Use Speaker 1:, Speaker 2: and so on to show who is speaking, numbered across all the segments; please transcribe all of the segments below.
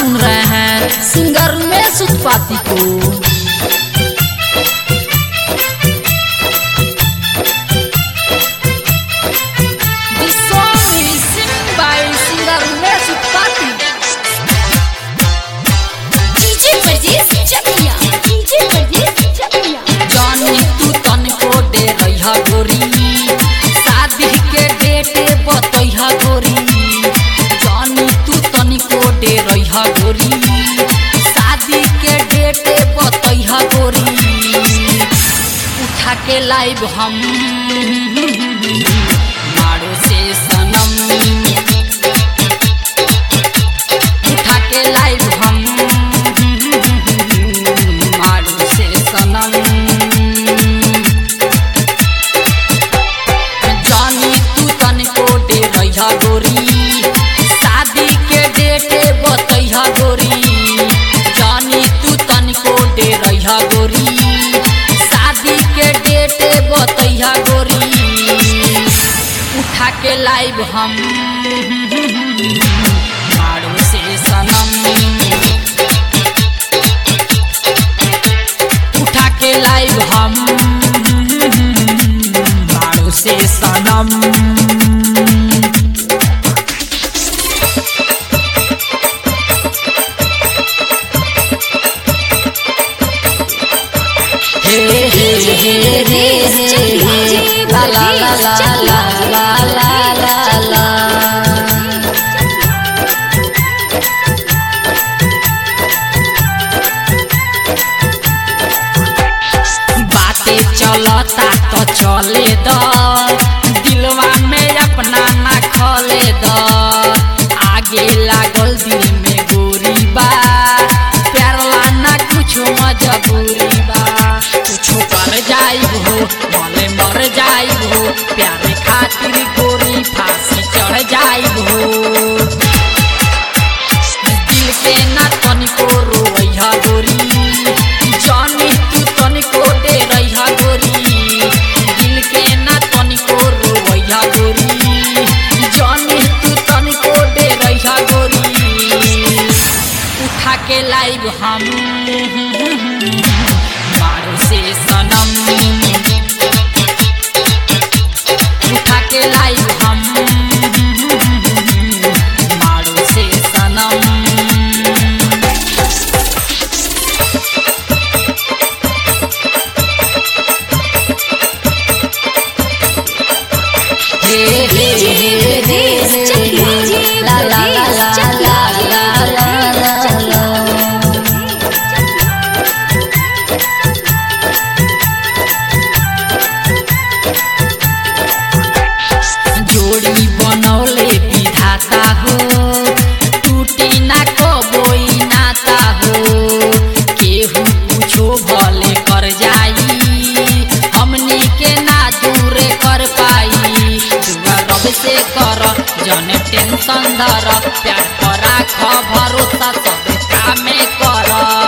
Speaker 1: सुन रहे हैं सिंगर उमेश उत्पाती को। जानी तू तनिको दे रहा गोरी, शादी के डेट बतैहा गोरी। जानी तू तनिको दे रहा गोरी, शादी के डेट बतैहा गोरी। उठा के लाइव हम मारो से सनम, उठा के लाइव हम मारो से सनम। जानी तू तनिको दे रहा गोरी, शादी के डेट बतैहा गोरी। जानी तू तनिको दे रहा गोरी, शादी के डेट बतैहा गोरी। उठा के लाइव हम मारो से सनम, उठा के लाइव हम मारो से सनम। ला ला ला ला ला ला ला ला। बातें चलता तो चले द, दिलवा में अपना ना खोले द। आगे लागल दिल में गोरी बा, प्यार लाना कुछ मजबूरी बा। कुछ कर जाइब हो भले मर जाइब हो, प्यार खातिर गोरी फांसी चढ़ जाइब हो। दिल के ना तनिको रोइहा गोरी, जानी तू तनिको दे रहा गोरी। दिल के ना तनिको रोइहा गोरी, जानी तू तनिको दे रहा गोरी। उठा के लाइव हम मारो से सनम, उठा के लाइव हम मारो से सनम। ला ला ला ला ला ला ला ला। जोड़ी बनौले विधाता हो, टूटी ना कबोई नाता हो। केहू कुछो भले कर जाई, हमनी के ना दूर कर पाई। दुआ रब से कर जन टेंशन धर, प्यार पर राख भरोसा सब कामे कर।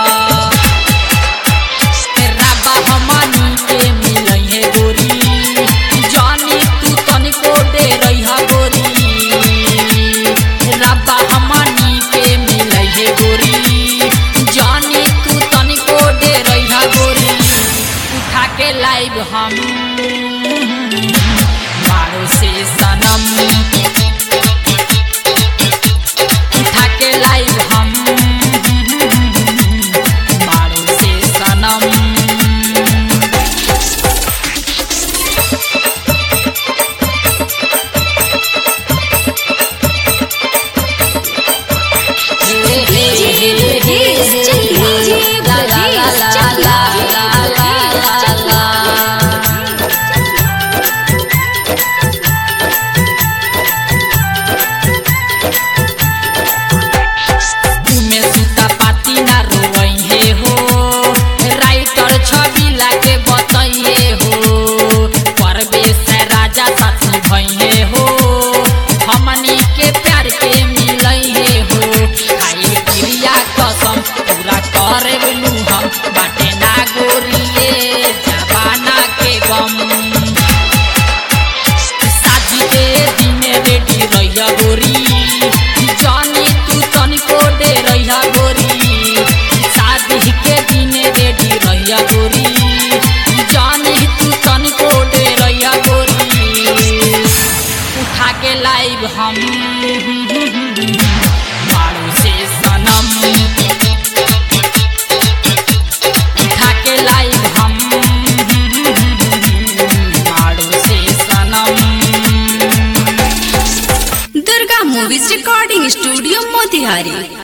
Speaker 1: रबा हमनी के मिलई है गोरी, जानी तू तनिको दे रहा गोरी। रबा हमनी के मिलई है गोरी, जानी तू तनिको दे रहा गोरी। उठा के लाइव हम मारो से सनम, उठा के लाइव हम
Speaker 2: स्टूडियो मोतिहारी।